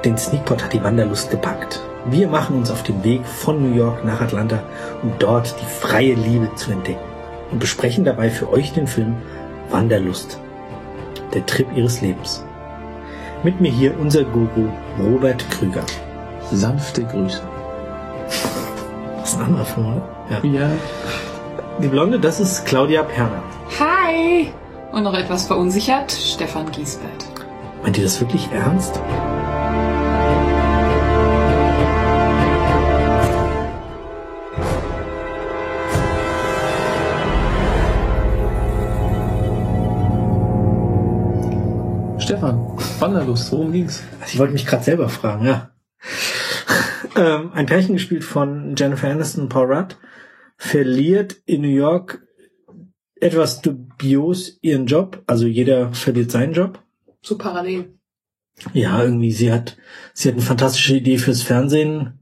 Den Sneakpot hat die Wanderlust gepackt. Wir machen uns auf den Weg von New York nach Atlanta, um dort die freie Liebe zu entdecken. Und besprechen dabei für euch den Film Wanderlust. Der Trip ihres Lebens. Mit mir hier unser Guru Robert Krüger. Sanfte Grüße. Das ist ein anderer Film, oder? Ja. Die Blonde, das ist Claudia Perner. Hi! Und noch etwas verunsichert, Stefan Giesbert. Meint ihr das wirklich ernst? Stefan, Wanderlust, worum ging's? Also ich wollte mich gerade selber fragen, ja. Ein Pärchen gespielt von Jennifer Aniston und Paul Rudd verliert in New York etwas dubios ihren Job. Also jeder verliert seinen Job. So parallel. Ja, irgendwie, sie hat eine fantastische Idee fürs Fernsehen,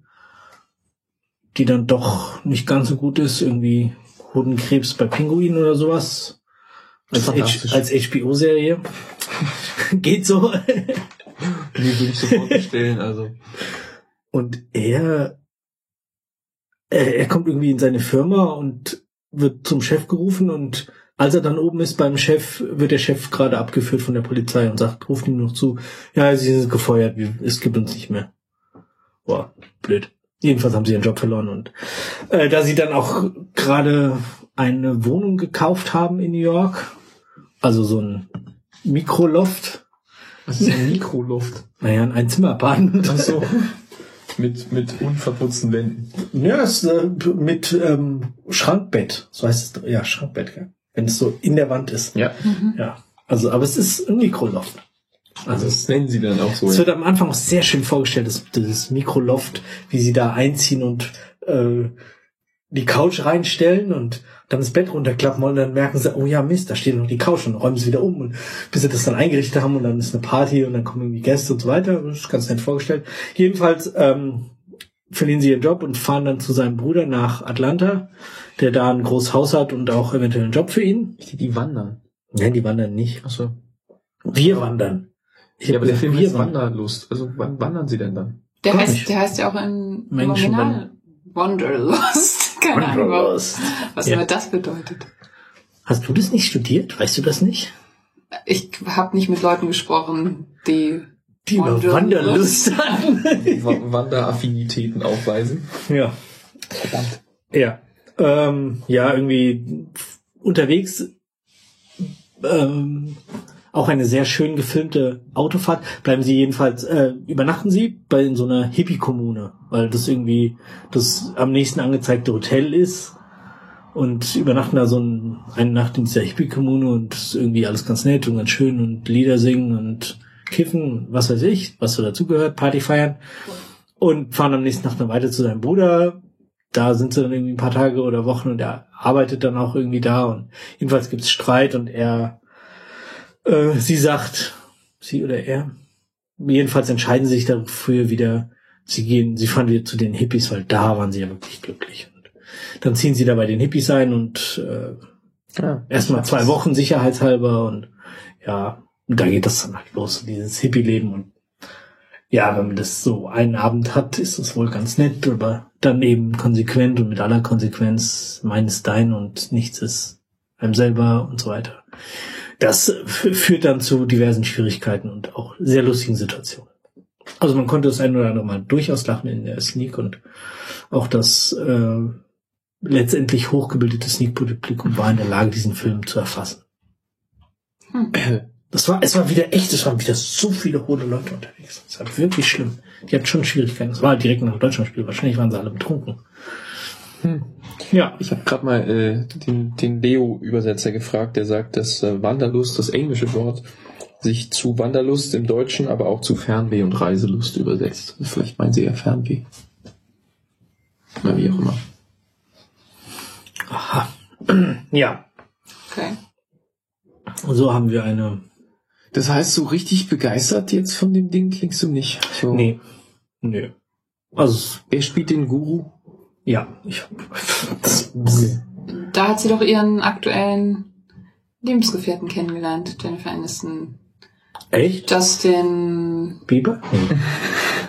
die dann doch nicht ganz so gut ist. Irgendwie Hodenkrebs bei Pinguinen oder sowas. Als HBO-Serie. Geht so. Nee, würde ich sofort bestellen, also. Und er kommt irgendwie in seine Firma und wird zum Chef gerufen, und als er dann oben ist beim Chef, wird der Chef gerade abgeführt von der Polizei und ruft ihm noch zu, ja, sie sind gefeuert, es gibt uns nicht mehr. Boah, blöd. Jedenfalls haben sie ihren Job verloren, und da sie dann auch gerade eine Wohnung gekauft haben in New York, also so ein Mikroloft. Was ist ein Mikroloft? Naja, ein Einzimmer-Apartment. Ach so. Mit unverputzten Wänden. Ja, ist mit Schrankbett. So heißt es. Ja, Schrankbett, gell? Wenn es so in der Wand ist. Ja. Ja. Also, aber es ist ein Mikroloft. Also das nennen sie dann auch so. Es wird am Anfang auch sehr schön vorgestellt, das Mikroloft, wie sie da einziehen und die Couch reinstellen und dann das Bett runterklappen, und dann merken sie, oh ja, Mist, da steht noch die Couch, und räumen sie wieder um, und bis sie das dann eingerichtet haben, und dann ist eine Party und dann kommen irgendwie Gäste und so weiter. Das ist ganz nett vorgestellt. Jedenfalls verlieren sie ihren Job und fahren dann zu seinem Bruder nach Atlanta, der da ein großes Haus hat und auch eventuell einen Job für ihn. Die wandern. Nein, die wandern nicht. Ach so. Wir wandern. Ja, aber der Film heißt Wanderlust. Also wann wandern sie denn dann? Der heißt ja auch im Original Wanderlust. Keine Ahnung, was immer das bedeutet. Hast du das nicht studiert? Weißt du das nicht? Ich habe nicht mit Leuten gesprochen, die Wanderlust hatten. Wanderaffinitäten aufweisen. Ja. Verdammt. Ja. Ja, irgendwie unterwegs auch eine sehr schön gefilmte Autofahrt. Bleiben sie jedenfalls, übernachten sie in so einer Hippie-Kommune, weil das irgendwie das am nächsten angezeigte Hotel ist, und übernachten da eine Nacht in dieser Hippie-Kommune, und das ist irgendwie alles ganz nett und ganz schön und Lieder singen und kiffen, was weiß ich, was so dazugehört, Party feiern, und fahren am nächsten Tag dann weiter zu seinem Bruder. Da sind sie dann irgendwie ein paar Tage oder Wochen, und er arbeitet dann auch irgendwie da, und jedenfalls gibt's Streit, und sie sagt, sie oder er, jedenfalls entscheiden sie sich dafür wieder, sie fahren wieder zu den Hippies, weil da waren sie ja wirklich glücklich. Und dann ziehen sie da bei den Hippies ein, und erstmal 2 Wochen sicherheitshalber, und ja, und da geht das dann halt los, dieses Hippie-Leben. Und ja, wenn man das so einen Abend hat, ist das wohl ganz nett, aber dann eben konsequent und mit aller Konsequenz, meines dein und nichts ist einem selber und so weiter. Das führt dann zu diversen Schwierigkeiten und auch sehr lustigen Situationen. Also man konnte das ein oder andere Mal durchaus lachen in der Sneak, und auch das letztendlich hochgebildete Sneak-Publikum war in der Lage, diesen Film zu erfassen. Es waren wieder so viele hohe Leute unterwegs. Das war wirklich schlimm. Die hatten schon Schwierigkeiten. Das war halt direkt nach dem Deutschlandspiel. Wahrscheinlich waren sie alle betrunken. Ja. Ich habe gerade mal den Leo-Übersetzer gefragt, der sagt, dass Wanderlust, das englische Wort, sich zu Wanderlust im Deutschen, aber auch zu Fernweh und Reiselust übersetzt. Vielleicht meinen sie eher Fernweh. Oder wie auch immer. Aha. Ja. Okay. So haben wir eine... Das heißt, so richtig begeistert jetzt von dem Ding klingst du nicht? So. Nee. Nö. Also... Wer spielt den Guru? Ja. Okay. Da hat sie doch ihren aktuellen Lebensgefährten kennengelernt, Jennifer Aniston. Echt? Justin Bieber?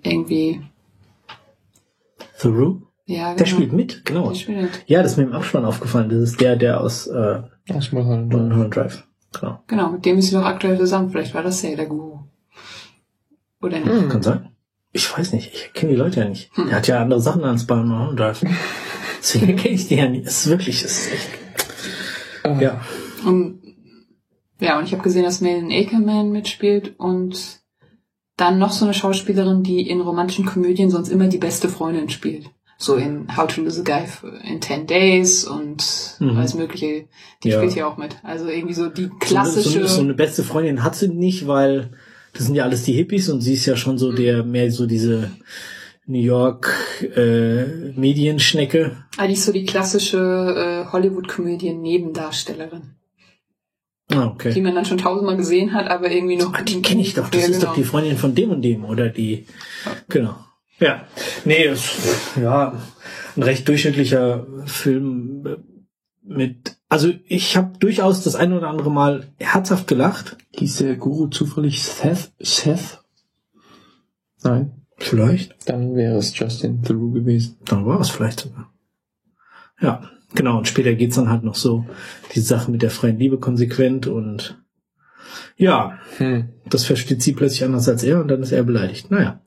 irgendwie. Theroux? Ja, genau. Der spielt mit, genau. Der spielt mit. Ja, das ist mir im Abspann aufgefallen. Das ist der aus Mulholland Drive. Genau, mit dem ist sie doch aktuell zusammen. Vielleicht war das ja der Guru. Oder nicht? Kann sein. Ich weiß nicht. Ich kenne die Leute ja nicht. Der hat ja andere Sachen als bei Mulholland Drive. Deswegen kenne ich die ja nicht. Es ist echt. Ja. Und ich habe gesehen, dass Malin Akerman mitspielt und dann noch so eine Schauspielerin, die in romantischen Komödien sonst immer die beste Freundin spielt. So in How to Lose a Guy in 10 Days und alles Mögliche. Die spielt hier auch mit. Also irgendwie so die klassische... So eine beste Freundin hat sie nicht, weil das sind ja alles die Hippies und sie ist ja schon so mehr so diese New York Medienschnecke. Eigentlich so die klassische Hollywood-Komödien-Nebendarstellerin. Ah, okay. Die man dann schon 1000-mal gesehen hat, aber irgendwie noch... die kenne ich doch. Das ist doch die Freundin von dem und dem. Oder die... Genau. Ja. Nee, ein recht durchschnittlicher Film mit... Also ich habe durchaus das ein oder andere Mal herzhaft gelacht. Hieß der Guru zufällig Seth? Nein. Vielleicht. Dann wäre es Justin Theroux gewesen. Dann war es vielleicht sogar. Ja, genau. Und später geht's dann halt noch so die Sache mit der freien Liebe konsequent und ja, das versteht sie plötzlich anders als er und dann ist er beleidigt. Naja.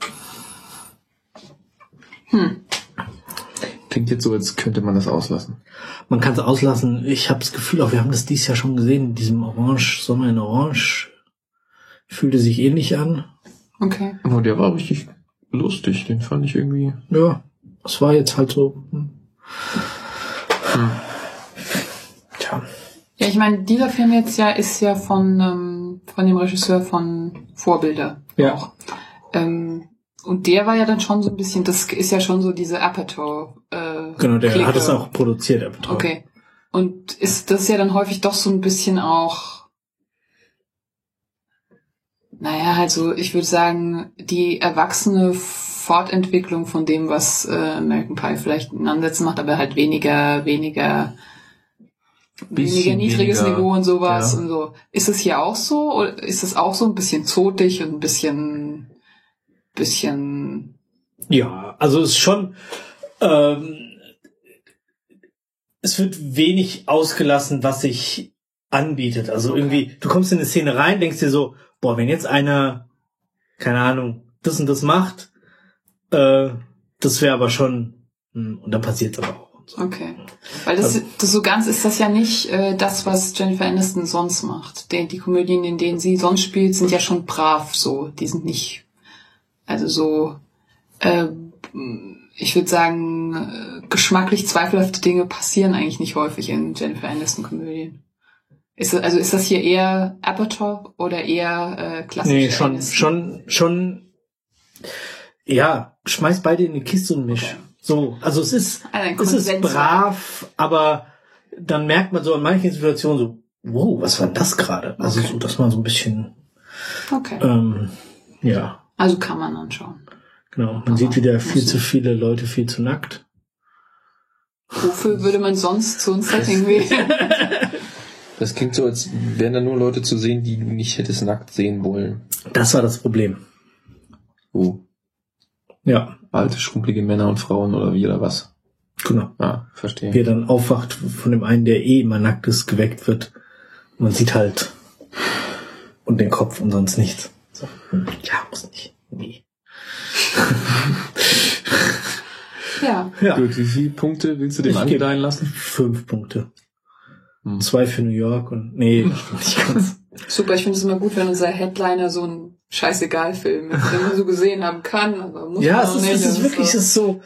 Klingt jetzt so, als könnte man das auslassen. Man kann es auslassen. Ich habe das Gefühl, auch wir haben das dieses Jahr schon gesehen, in diesem Sommer in Orange. Fühlte sich ähnlich an. Okay. Aber der war richtig lustig, den fand ich irgendwie... Ja, es war jetzt halt so... Tja. Ja, ich meine, dieser Film jetzt ist ja von dem Regisseur von Vorbilder. Ja. Auch. Und der war ja dann schon so ein bisschen, das ist ja schon so diese Apatow. Genau, der Clique. hat es auch produziert, Apatow. Okay. Und das ist ja dann häufig doch so ein bisschen auch, also ich würde sagen, die erwachsene Fortentwicklung von dem, was American Pie vielleicht in Ansätzen macht, aber halt weniger niedriges Niveau und sowas und so. Ist es hier auch so? Oder ist es auch so ein bisschen zotig und ein bisschen Ja, also es ist schon es wird wenig ausgelassen, was sich anbietet. Also irgendwie, du kommst in eine Szene rein, denkst dir so, wenn jetzt einer, keine Ahnung, das und das macht, das wäre aber schon, und dann passiert es aber auch. So. Okay. Weil das so ganz ist das ja nicht das, was Jennifer Aniston sonst macht. Die Komödien, in denen sie sonst spielt, sind ja schon brav so. Die sind nicht, also so, ich würde sagen, geschmacklich zweifelhafte Dinge passieren eigentlich nicht häufig in Jennifer Aniston Komödien. Ist das hier eher Apatow oder eher klassisch? Nee, schon, ja, schmeiß beide in die Kiste und misch. Okay. So, also es ist brav, aber dann merkt man so in manchen Situationen so, wow, was war das gerade? Also so, dass man so ein bisschen, ja. Also kann man anschauen. Genau, man sieht wieder viel zu viele Leute, viel zu nackt. Wofür würde man sonst so ein Setting wählen? Das klingt so, als wären da nur Leute zu sehen, die du nicht hättest nackt sehen wollen. Das war das Problem. Oh. Ja. Alte, schrumpelige Männer und Frauen oder wie oder was? Genau. Ah, verstehe. Wie er dann aufwacht von dem einen, der immer nackt ist, geweckt wird. Man sieht halt und den Kopf und sonst nichts. So. Ja, muss nicht. Nee. Ja. Gut, wie viele Punkte willst du dem angedeihen lassen? 5 Punkte. 2 für New York und nee, nicht ganz. Super, ich finde es immer gut, wenn unser Headliner so ein Scheißegal-Film ist, den man so gesehen haben kann, aber muss man auch nicht. Es ist wirklich so,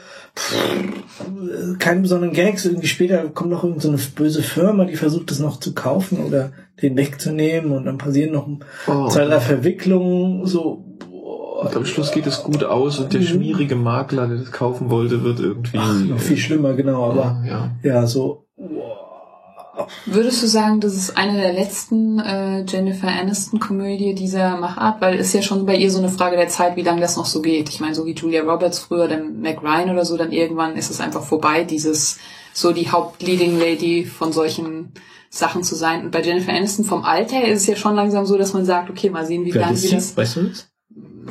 keine besonderen Gags, irgendwie später kommt noch irgendeine böse Firma, die versucht es noch zu kaufen oder den wegzunehmen und dann passieren noch 2, 3 Verwicklungen, so. Und am Schluss geht es gut aus und der schmierige Makler, der das kaufen wollte, wird irgendwie... noch viel schlimmer, genau, aber ja so... Würdest du sagen, das ist eine der letzten Jennifer Aniston-Komödie dieser Machart? Weil es ist ja schon bei ihr so eine Frage der Zeit, wie lange das noch so geht. Ich meine, so wie Julia Roberts früher, dann Meg Ryan oder so, dann irgendwann ist es einfach vorbei, so die Haupt-Leading Lady von solchen Sachen zu sein. Und bei Jennifer Aniston vom Alter her ist es ja schon langsam so, dass man sagt, okay, mal sehen, wie lange sie das... Weißt du das?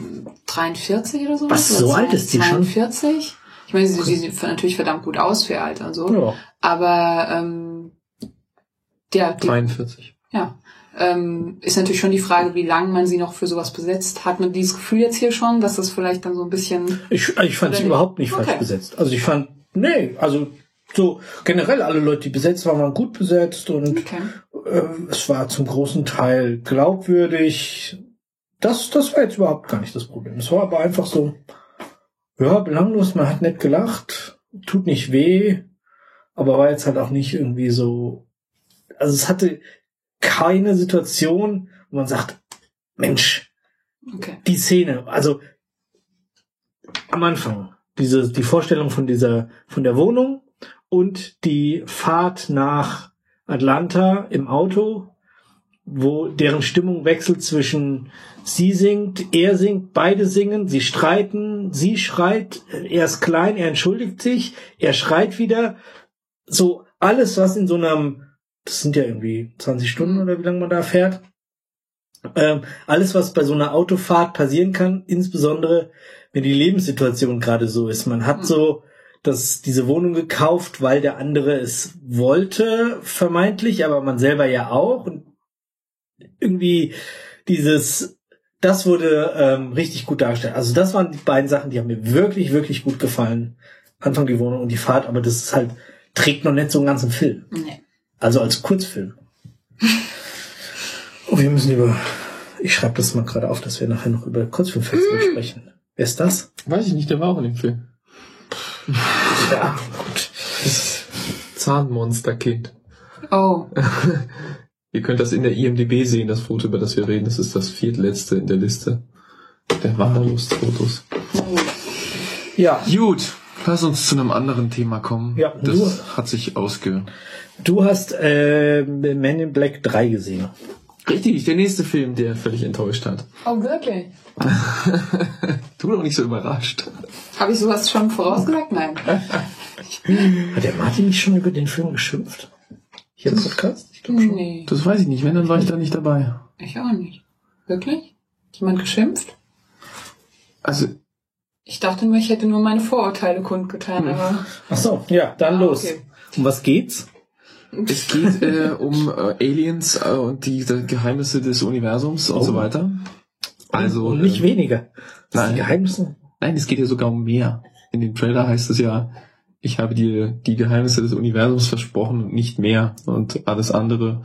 43 oder so. Was, so alt ist die schon? 42? Ich meine, sie sieht natürlich verdammt gut aus für ihr Alter und so. Ja. Aber, ja. 43. Ja. Ist natürlich schon die Frage, wie lange man sie noch für sowas besetzt. Hat man dieses Gefühl jetzt hier schon, dass das vielleicht dann so ein bisschen... Ich fand sie überhaupt nicht falsch besetzt. Also ich fand, so generell alle Leute, die besetzt waren gut besetzt und es war zum großen Teil glaubwürdig. Das war jetzt überhaupt gar nicht das Problem. Es war aber einfach so, ja, belanglos, man hat nett gelacht, tut nicht weh, aber war jetzt halt auch nicht irgendwie so, also es hatte keine Situation, wo man sagt, Mensch, die Szene, also am Anfang, die Vorstellung von der Wohnung und die Fahrt nach Atlanta im Auto, wo deren Stimmung wechselt zwischen sie singt, er singt, beide singen, sie streiten, sie schreit, er ist klein, er entschuldigt sich, er schreit wieder, so alles, was in so einem, das sind ja irgendwie 20 Stunden oder wie lange man da fährt, alles, was bei so einer Autofahrt passieren kann, insbesondere wenn die Lebenssituation gerade so ist. Man hat so diese Wohnung gekauft, weil der andere es wollte, vermeintlich, aber man selber ja auch. Und irgendwie das wurde richtig gut dargestellt. Also das waren die beiden Sachen, die haben mir wirklich, wirklich gut gefallen. Anfang die Wohnung und die Fahrt, aber das ist halt, trägt noch nicht so einen ganzen Film. Nee. Also als Kurzfilm. Oh, wir müssen ich schreibe das mal gerade auf, dass wir nachher noch über Kurzfilmfestival sprechen. Wer ist das? Weiß ich nicht, der war auch in dem Film. Ja, gut. Das Zahnmonsterkind. Oh. Ihr könnt das in der IMDb sehen, das Foto, über das wir reden. Das ist das viertletzte in der Liste der Wanderlust-Fotos. Ja. Gut, lass uns zu einem anderen Thema kommen. Ja, das hat sich Du hast Men in Black 3 gesehen. Richtig, der nächste Film, der völlig enttäuscht hat. Oh, wirklich? Du doch nicht so überrascht. Habe ich sowas schon vorausgesagt? Nein. Hat der Martin nicht schon über den Film geschimpft? Hier im Podcast? Ich glaube schon. Nee. Das weiß ich nicht. Wenn, dann war ich da nicht dabei. Ich auch nicht. Wirklich? Hat jemand geschimpft? Also... Ich dachte nur, ich hätte nur meine Vorurteile kundgetan, aber... Ach so, ja, dann los. Okay. Um was geht's? Es geht um Aliens und die Geheimnisse des Universums und so weiter. Also und nicht weniger. Nein, Geheimnisse? Nein, es geht ja sogar um mehr. In dem Trailer heißt es ja, ich habe dir die Geheimnisse des Universums versprochen und nicht mehr. Und alles andere,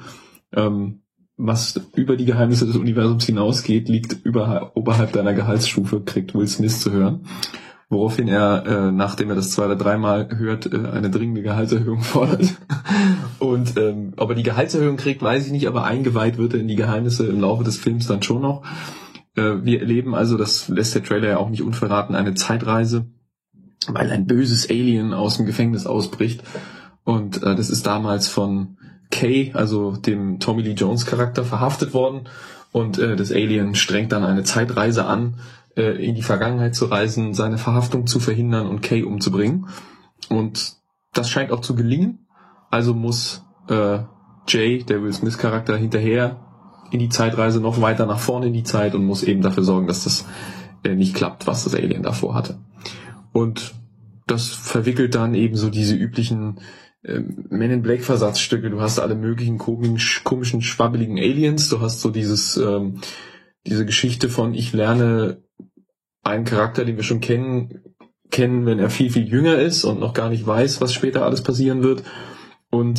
was über die Geheimnisse des Universums hinausgeht, liegt oberhalb deiner Gehaltsstufe, kriegt Will Smith zu hören. Woraufhin er, nachdem er das 2 oder 3 Mal hört, eine dringende Gehaltserhöhung fordert. Und ob er die Gehaltserhöhung kriegt, weiß ich nicht, aber eingeweiht wird er in die Geheimnisse im Laufe des Films dann schon noch. Wir erleben also, das lässt der Trailer ja auch nicht unverraten, eine Zeitreise, weil ein böses Alien aus dem Gefängnis ausbricht. Und das ist damals von Kay, also dem Tommy Lee Jones Charakter, verhaftet worden. Und das Alien strengt dann eine Zeitreise an, in die Vergangenheit zu reisen, seine Verhaftung zu verhindern und Kay umzubringen. Und das scheint auch zu gelingen. Also muss Jay, der Will Smith Charakter, hinterher in die Zeitreise noch weiter nach vorne in die Zeit und muss eben dafür sorgen, dass das nicht klappt, was das Alien davor hatte. Und das verwickelt dann eben so diese üblichen Men in Black Versatzstücke. Du hast alle möglichen komischen, schwabbeligen Aliens. Du hast so diese Geschichte von, ich lerne einen Charakter, den wir schon kennen, wenn er viel, viel jünger ist und noch gar nicht weiß, was später alles passieren wird. Und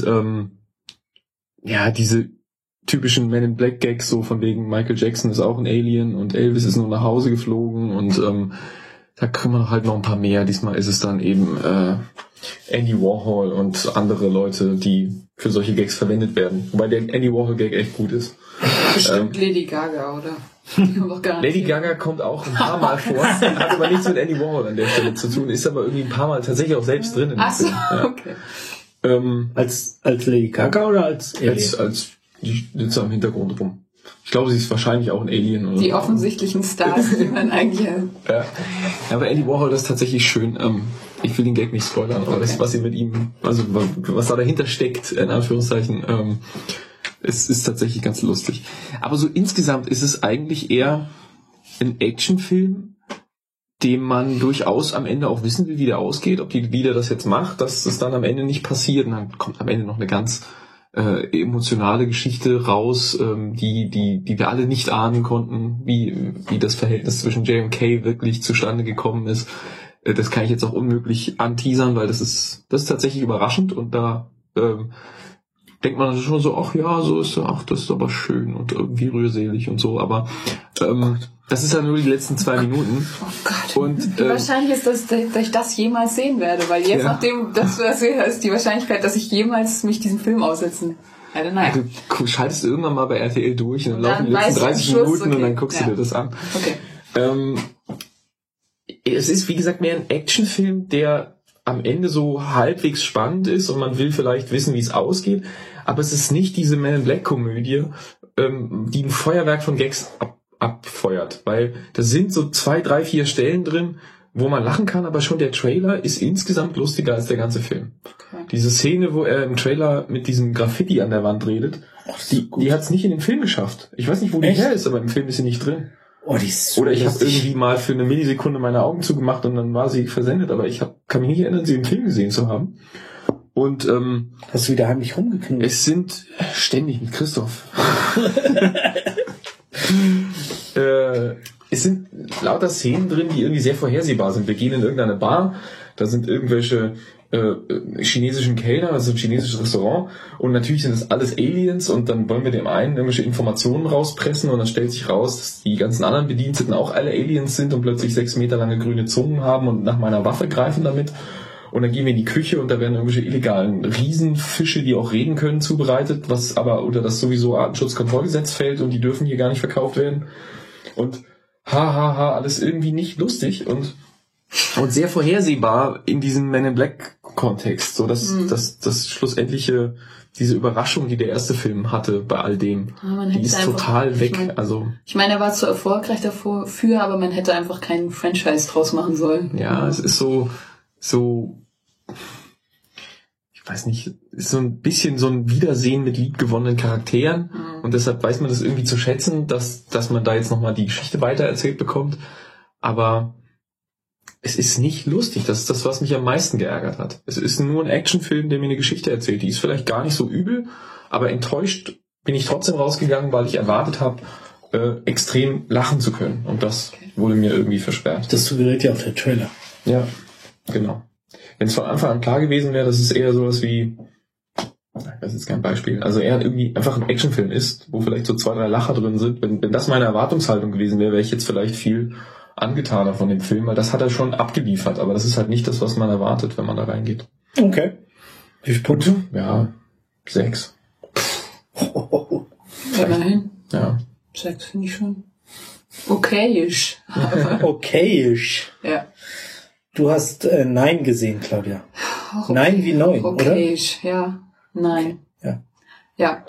diese typischen Men in Black Gags, so von wegen Michael Jackson ist auch ein Alien und Elvis ist nur nach Hause geflogen und da kriegen wir halt noch ein paar mehr. Diesmal ist es dann eben Andy Warhol und andere Leute, die für solche Gags verwendet werden. Wobei der Andy Warhol Gag echt gut ist. Bestimmt Lady Gaga, oder? Lady Gaga kommt auch ein paar Mal vor, hat aber nichts mit Andy Warhol an der Stelle zu tun, ist aber irgendwie ein paar Mal tatsächlich auch selbst drin. Ach so, ja. Okay. Als Lady Gaga oder als Alien? Als die sitzt am Hintergrund rum. Ich glaube, sie ist wahrscheinlich auch ein Alien. Oder die offensichtlichen Stars, die man eigentlich... Ja, aber Andy Warhol, das ist tatsächlich schön. Ich will den Gag nicht spoilern, aber das, was sie mit ihm, also was da dahinter steckt, in Anführungszeichen, es ist tatsächlich ganz lustig. Aber so insgesamt ist es eigentlich eher ein Actionfilm dem man durchaus am Ende auch wissen will, wie der ausgeht, ob die Lieder das jetzt macht, dass es dann am Ende nicht passiert. Und dann kommt am Ende noch eine ganz emotionale Geschichte raus, die wir alle nicht ahnen konnten, wie das Verhältnis zwischen Jay und Kay wirklich zustande gekommen ist. Das kann ich jetzt auch unmöglich anteasern, weil das ist tatsächlich überraschend und da denkt man schon so, ach ja, so ist ach, das ist aber schön und irgendwie rührselig und so, aber das ist ja nur die letzten 2 Minuten. Oh Gott. Und, wahrscheinlich ist das, dass ich das jemals sehen werde, weil jetzt, nachdem das sehe, ist die Wahrscheinlichkeit, dass ich jemals mich diesem Film aussetzen werde. Naja. Du schaltest irgendwann mal bei RTL durch und dann laufen die letzten 30 Minuten und dann guckst du dir das an. Okay. Es ist, wie gesagt, mehr ein Actionfilm, der am Ende so halbwegs spannend ist und man will vielleicht wissen, wie es ausgeht, aber es ist nicht diese Man in Black Komödie, die ein Feuerwerk von Gags abfeuert, weil da sind so 2, 3, 4 Stellen drin, wo man lachen kann, aber schon der Trailer ist insgesamt lustiger als der ganze Film. Okay. Diese Szene, wo er im Trailer mit diesem Graffiti an der Wand redet, die hat es nicht in den Film geschafft. Ich weiß nicht, wo die her ist, aber im Film ist sie nicht drin. Oh, die ist so oder ich habe irgendwie mal für eine Millisekunde meine Augen zugemacht und dann war sie versendet, aber kann mich nicht erinnern, sie im Film gesehen zu haben. Und hast du wieder heimlich rumgeknutscht? Es sind ständig mit Christoph. Es sind lauter Szenen drin, die irgendwie sehr vorhersehbar sind. Wir gehen in irgendeine Bar, da sind irgendwelche chinesischen Kellner, also ein chinesisches Restaurant und natürlich sind das alles Aliens und dann wollen wir dem einen irgendwelche Informationen rauspressen und dann stellt sich raus, dass die ganzen anderen Bediensteten auch alle Aliens sind und plötzlich 6 Meter lange grüne Zungen haben und nach meiner Waffe greifen damit. Und dann gehen wir in die Küche und da werden irgendwelche illegalen Riesenfische, die auch reden können, zubereitet, was aber unter das sowieso Artenschutzkontrollgesetz fällt und die dürfen hier gar nicht verkauft werden. Und alles irgendwie nicht lustig und sehr vorhersehbar in diesem Men in Black Kontext, so dass das schlussendliche, diese Überraschung, die der erste Film hatte bei all dem, die ist total weg. Ich meine, er war zu erfolgreich dafür, aber man hätte einfach keinen Franchise draus machen sollen. Ja, es ist so, ich weiß nicht, ist so ein bisschen so ein Wiedersehen mit liebgewonnenen Charakteren und deshalb weiß man das irgendwie zu schätzen, dass man da jetzt nochmal die Geschichte weitererzählt bekommt, aber es ist nicht lustig, das ist das, was mich am meisten geärgert hat. Es ist nur ein Actionfilm, der mir eine Geschichte erzählt, die ist vielleicht gar nicht so übel, aber enttäuscht bin ich trotzdem rausgegangen, weil ich erwartet habe, extrem lachen zu können und das wurde mir irgendwie versperrt. Das suggeriert ja auch der Trailer. Ja, genau. Wenn es von Anfang an klar gewesen wäre, dass es eher sowas wie, das ist jetzt kein Beispiel, also eher irgendwie einfach ein Actionfilm ist, wo vielleicht so 2, 3 Lacher drin sind, wenn das meine Erwartungshaltung gewesen wäre, wäre ich jetzt vielleicht viel angetaner von dem Film, weil das hat er schon abgeliefert, aber das ist halt nicht das, was man erwartet, wenn man da reingeht. Okay. Wie viele Punkte? Ja, 6. Immerhin. Ja. 6 finde ich schon okayisch. Okayisch. Ja. Du hast 9 gesehen, Claudia. Okay. 9 wie 9, oder? Okayisch, ja. Nein. Ja. Ja.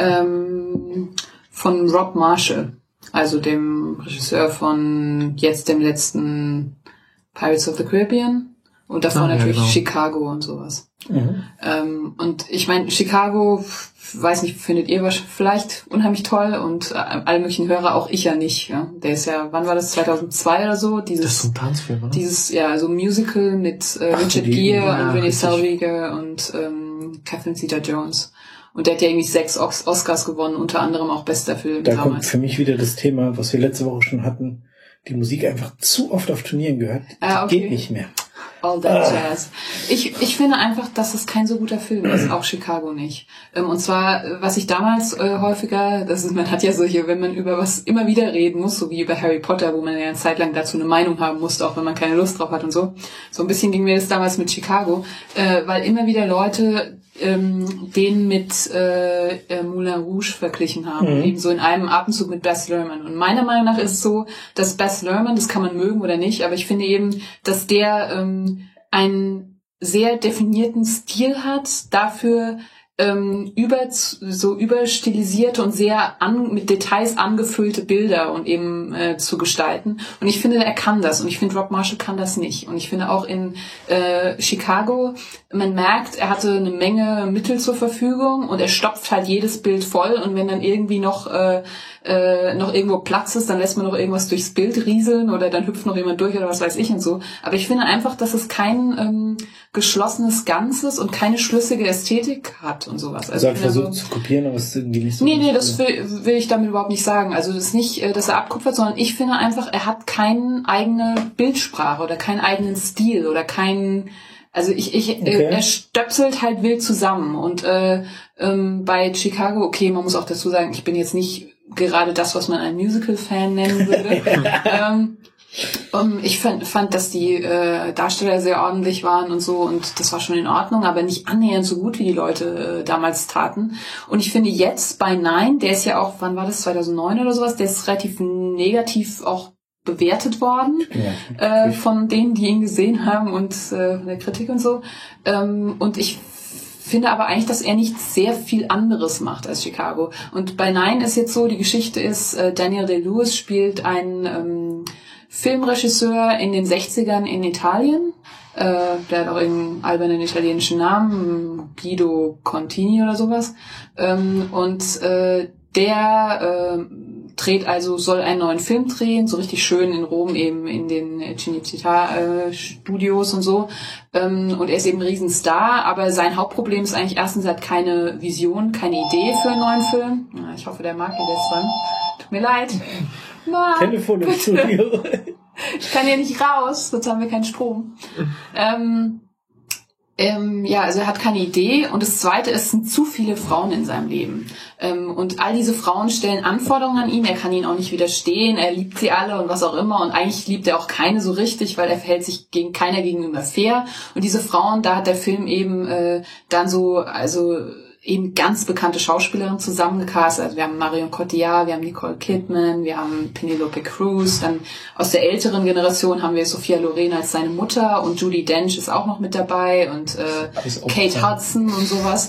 Von Rob Marshall, also dem Regisseur von jetzt dem letzten Pirates of the Caribbean und davor natürlich genau. Chicago und sowas. Mhm. Und ich meine, Chicago, weiß nicht, findet ihr vielleicht unheimlich toll und alle möglichen Hörer, auch ich ja nicht. Ja? Der ist ja, wann war das, 2002 oder so? Das ist so ein Tanzfilm, oder? Dieses, ja, so Musical mit Richard Gere und Renée Zellweger und Catherine Zeta-Jones. Und der hat ja irgendwie 6 Oscars gewonnen, unter anderem auch bester Film da damals. Kommt für mich wieder das Thema, was wir letzte Woche schon hatten, die Musik einfach zu oft auf Turnieren gehört. Okay. Geht nicht mehr. All that Jazz. Ich finde einfach, dass es kein so guter Film ist, auch Chicago nicht. Und zwar, was ich damals häufiger, man hat ja solche, wenn man über was immer wieder reden muss, so wie über Harry Potter, wo man ja eine Zeit lang dazu eine Meinung haben musste, auch wenn man keine Lust drauf hat und so. So ein bisschen ging mir das damals mit Chicago, weil immer wieder Leute den mit Moulin Rouge verglichen haben, eben so in einem Atemzug mit Baz Luhrmann. Und meiner Meinung nach ist es so, dass Baz Luhrmann, das kann man mögen oder nicht, aber ich finde eben, dass der einen sehr definierten Stil hat, dafür überstilisierte und sehr mit Details angefüllte Bilder und eben zu gestalten. Und ich finde, er kann das. Und ich finde, Rob Marshall kann das nicht. Und ich finde auch in Chicago, man merkt, er hatte eine Menge Mittel zur Verfügung und er stopft halt jedes Bild voll. Und wenn dann irgendwie noch irgendwo Platz ist, dann lässt man noch irgendwas durchs Bild rieseln oder dann hüpft noch jemand durch oder was weiß ich und so. Aber ich finde einfach, dass es kein geschlossenes Ganzes und keine schlüssige Ästhetik hat und sowas. Also er versucht zu kopieren, aber es ist irgendwie nicht so. Nee, das will ich damit überhaupt nicht sagen. Also das ist nicht, dass er abkupfert, sondern ich finde einfach, er hat keine eigene Bildsprache oder keinen eigenen Stil oder keinen. Also er stöpselt halt wild zusammen. Und bei Chicago, okay, man muss auch dazu sagen, ich bin jetzt nicht gerade das, was man ein Musical-Fan nennen würde. Ich fand, dass die Darsteller sehr ordentlich waren und so, und das war schon in Ordnung, aber nicht annähernd so gut, wie die Leute damals taten. Und ich finde jetzt bei Nine, der ist ja auch, wann war das, 2009 oder sowas, der ist relativ negativ auch bewertet worden, von denen, die ihn gesehen haben und von der Kritik und so. Und ich finde aber eigentlich, dass er nicht sehr viel anderes macht als Chicago. Und bei Nine ist jetzt so, die Geschichte ist, Daniel Day-Lewis spielt einen Filmregisseur in den 60ern in Italien. Der hat auch einen albernen italienischen Namen, Guido Contini oder sowas. Der dreht also, soll einen neuen Film drehen, so richtig schön in Rom eben in den Cinecittà Studios und so. Und er ist eben ein Riesenstar, aber sein Hauptproblem ist eigentlich erstens, er hat keine Vision, keine Idee für einen neuen Film. Ja, ich hoffe, der mag ihn jetzt dran. Tut mir leid. Telefon im Studio. Ich kann hier nicht raus, sonst haben wir keinen Strom. Also er hat keine Idee. Und das Zweite ist, es sind zu viele Frauen in seinem Leben. Und all diese Frauen stellen Anforderungen an ihn. Er kann ihnen auch nicht widerstehen. Er liebt sie alle und was auch immer. Und eigentlich liebt er auch keine so richtig, weil er verhält sich keiner gegenüber fair. Und diese Frauen, da hat der Film eben eben ganz bekannte Schauspielerinnen zusammengecastet. Also wir haben Marion Cotillard, wir haben Nicole Kidman, wir haben Penelope Cruz, dann aus der älteren Generation haben wir Sophia Loren als seine Mutter und Judi Dench ist auch noch mit dabei und Kate Hudson und sowas.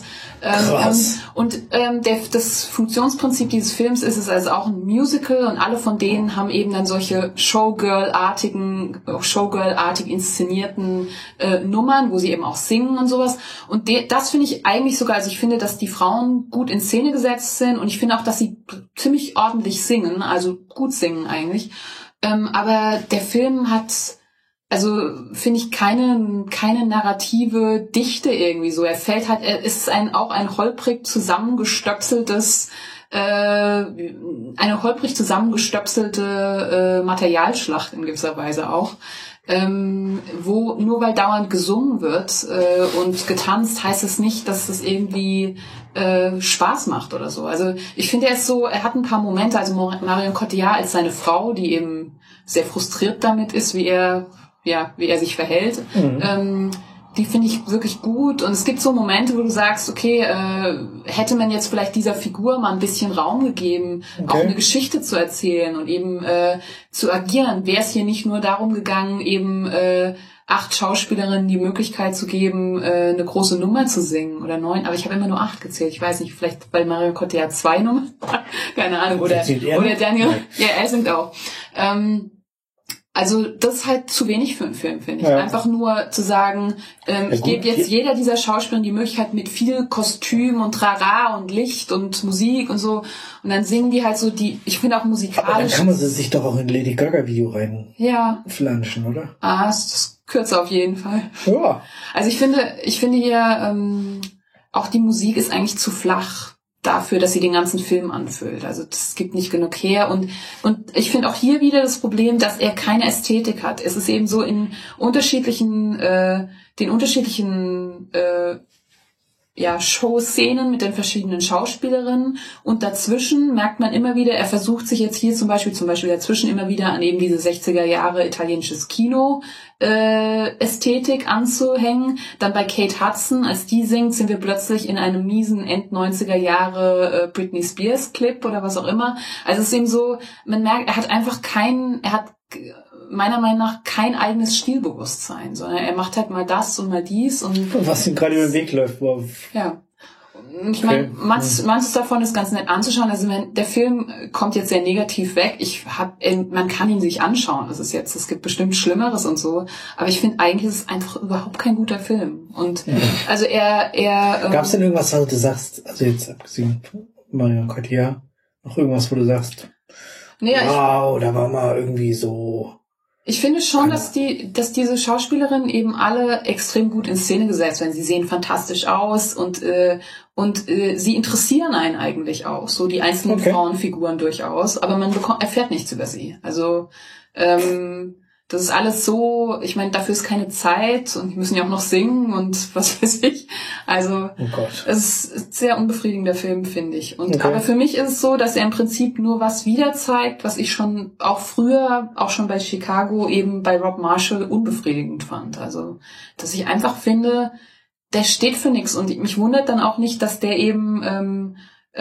Das Funktionsprinzip dieses Films ist es also auch ein Musical und alle von denen haben eben dann solche Showgirl-artig inszenierten Nummern, wo sie eben auch singen und sowas. Und das finde ich eigentlich sogar, also ich finde, dass die Frauen gut in Szene gesetzt sind und ich finde auch, dass sie ziemlich ordentlich singen, also gut singen eigentlich. Aber der Film hat, also finde ich, keine narrative Dichte irgendwie so. Er ist auch eine holprig zusammengestöpselte Materialschlacht in gewisser Weise auch. Wo nur weil dauernd gesungen wird und getanzt, heißt es nicht, dass es irgendwie Spaß macht oder so. Also ich finde, er hat ein paar Momente, also Marion Cotillard als seine Frau, die eben sehr frustriert damit ist, wie er sich verhält. Mhm. Die finde ich wirklich gut. Und es gibt so Momente, wo du sagst, okay, hätte man jetzt vielleicht dieser Figur mal ein bisschen Raum gegeben, auch eine Geschichte zu erzählen und eben zu agieren, wäre es hier nicht nur darum gegangen, eben 8 Schauspielerinnen die Möglichkeit zu geben, eine große Nummer zu singen oder 9, aber ich habe immer nur 8 gezählt. Ich weiß nicht, vielleicht weil Marion Cotillard 2 Nummern, keine Ahnung, oder Daniel, ja, er singt auch. Also das ist halt zu wenig für einen Film, finde ich. Ja. Einfach nur zu sagen, ich gebe jetzt jeder dieser Schauspieler die Möglichkeit mit viel Kostüm und Trara und Licht und Musik und so. Und dann singen die halt so ich finde auch musikalisch. Aber dann kann man sich doch auch in Lady Gaga Video flanschen, oder? Das ist kürzer auf jeden Fall. Ja. Also ich finde hier, auch die Musik ist eigentlich zu flach dafür, dass sie den ganzen Film anfüllt. Also das gibt nicht genug her. Und ich finde auch hier wieder das Problem, dass er keine Ästhetik hat. Es ist eben so in unterschiedlichen Showszenen mit den verschiedenen Schauspielerinnen und dazwischen merkt man immer wieder, er versucht sich jetzt hier zum Beispiel dazwischen immer wieder an eben diese 60er Jahre italienisches Kino Ästhetik anzuhängen. Dann bei Kate Hudson, als die singt, sind wir plötzlich in einem miesen End-90er Jahre Britney Spears Clip oder was auch immer. Also es ist eben so, man merkt, er hat meiner Meinung nach kein eigenes Stilbewusstsein, sondern er macht halt mal das und mal dies und was ihm gerade über den Weg läuft. Wow. Ja. ich meine, manches davon ist ganz nett anzuschauen. Also der Film kommt jetzt sehr negativ weg. Man kann ihn sich anschauen. Es gibt bestimmt Schlimmeres und so. Aber ich finde eigentlich ist es einfach überhaupt kein guter Film. Und also Gab es denn irgendwas, wo du sagst, also jetzt abgesehen von Marion Cotillard, noch irgendwas, wo du sagst, wow, da war mal irgendwie so... Ich finde schon, dass diese Schauspielerinnen eben alle extrem gut in Szene gesetzt werden. Sie sehen fantastisch aus und sie interessieren einen eigentlich auch, so die einzelnen Frauenfiguren durchaus, aber man erfährt nichts über sie. Also das ist alles so, ich meine, dafür ist keine Zeit und die müssen ja auch noch singen und was weiß ich. Also es ist ein sehr unbefriedigender Film, finde ich. Aber für mich ist es so, dass er im Prinzip nur was wieder zeigt, was ich schon auch früher, auch schon bei Chicago, eben bei Rob Marshall unbefriedigend fand. Also, dass ich einfach finde, der steht für nichts und mich wundert dann auch nicht, dass der eben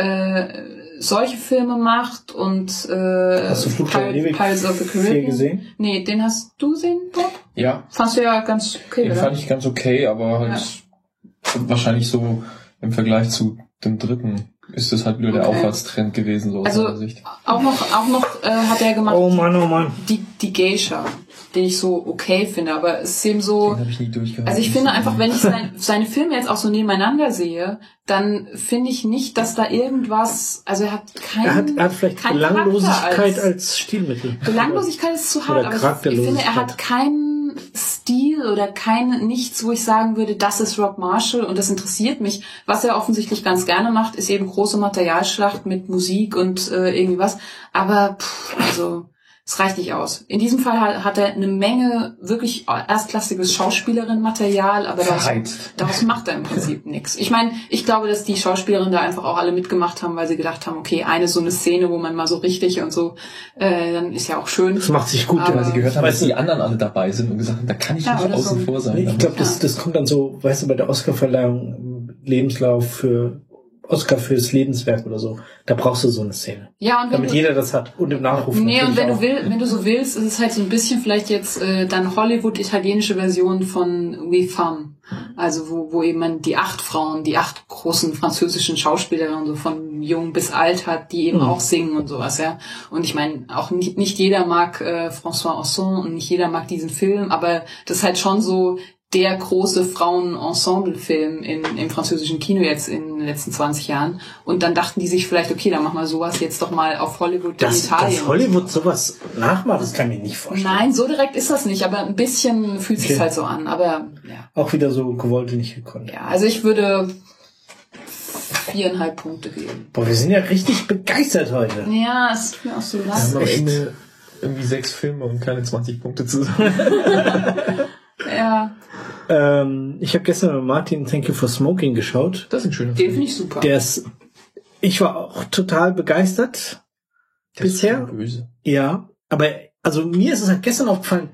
solche Filme macht und hast du Flug der Ewigkeit Pirates of the Caribbean gesehen? Nee, den hast du gesehen, Bob? Ja. Fandst du ja ganz okay, den oder? Fand ich ganz okay, aber halt wahrscheinlich so im Vergleich zu dem dritten ist das halt wieder der Aufwärtstrend gewesen, so aus meiner Sicht. Auch noch hat er gemacht. Oh Mann. Die Geisha, den ich so okay finde, aber es ist eben so. Den habe ich nie durchgehalten. Also ich finde einfach, wenn ich seine Filme jetzt auch so nebeneinander sehe, dann finde ich nicht, dass da irgendwas, also er hat vielleicht Belanglosigkeit als Stilmittel. Belanglosigkeit ist zu hart, aber ich finde, er hat keinen Stil oder nichts, wo ich sagen würde, das ist Rob Marshall und das interessiert mich. Was er offensichtlich ganz gerne macht, ist eben große Materialschlacht mit Musik und irgendwie was. Aber also es reicht nicht aus. In diesem Fall hat er eine Menge wirklich erstklassiges Schauspielerin-Material, aber daraus macht er im Prinzip nichts. Ich meine, ich glaube, dass die Schauspielerinnen da einfach auch alle mitgemacht haben, weil sie gedacht haben, okay, so eine Szene, wo man mal so richtig und so, dann ist ja auch schön. Das macht sich gut, weil sie gehört haben, dass die anderen alle dabei sind und gesagt haben, da kann ich nicht außen vor sein. Ich glaube, das kommt dann so, weißt du, bei der Oscarverleihung, Lebenslauf für Oscar fürs Lebenswerk oder so. Da brauchst du so eine Szene. Ja, und damit jeder das hat. Und im Nachruf. Nee, und wenn du so willst, ist es halt so ein bisschen vielleicht jetzt dann Hollywood-italienische Version von We Femme. Also wo eben die 8 Frauen, die 8 großen französischen Schauspielerinnen so von jung bis alt hat, die eben auch singen und sowas, ja. Und ich meine, auch nicht jeder mag François Ozon und nicht jeder mag diesen Film, aber das ist halt schon so der große Frauen-Ensemble-Film im französischen Kino jetzt in den letzten 20 Jahren. Und dann dachten die sich vielleicht, okay, dann machen wir sowas jetzt doch mal auf Hollywood in Italien. Dass Hollywood sowas nachmacht, das kann ich mir nicht vorstellen. Nein, so direkt ist das nicht, aber ein bisschen fühlt sich halt so an. Aber ja. Auch wieder so gewollt und nicht gekonnt. Ja, also ich würde 4,5 Punkte geben. Boah, wir sind ja richtig begeistert heute. Ja, es tut mir auch so leid. Wir haben am Ende irgendwie 6 Filme und keine 20 Punkte zusammen. Ja. Ich habe gestern mit Martin Thank You for Smoking geschaut. Das ist ein schöner Film. Den finde ich super. Ich war auch total begeistert bisher. Ist böse. Ja, aber also mir ist es halt gestern aufgefallen,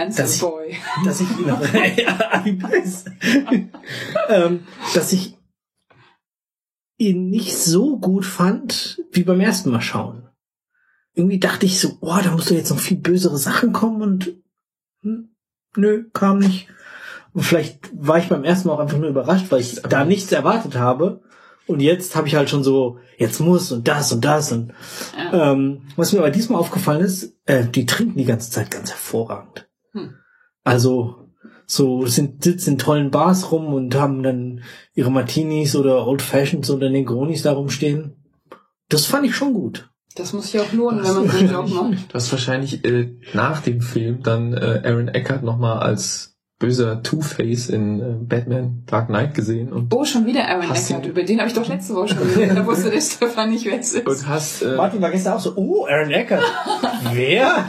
dass ich ihn nicht so gut fand wie beim ersten Mal schauen. Irgendwie dachte ich so, da muss doch jetzt noch viel bösere Sachen kommen und nö, kam nicht. Und vielleicht war ich beim ersten Mal auch einfach nur überrascht, weil ich da nichts erwartet habe. Und jetzt habe ich halt schon so, jetzt muss und das und das. Und was mir aber diesmal aufgefallen ist, die trinken die ganze Zeit ganz hervorragend. Also sitzen in tollen Bars rum und haben dann ihre Martinis oder Old Fashions oder Negronis da rumstehen. Das fand ich schon gut. Das muss sich auch lohnen, wenn man so einen Job macht. Du hast wahrscheinlich nach dem Film dann Aaron Eckhart nochmal als böser Two-Face in Batman Dark Knight gesehen. Und schon wieder Aaron Eckhart. Über den habe ich doch letzte Woche schon gesehen. Da wusste der Stefan nicht, wer es ist. Und hast, Martin war gestern auch so, Aaron Eckhart. Wer?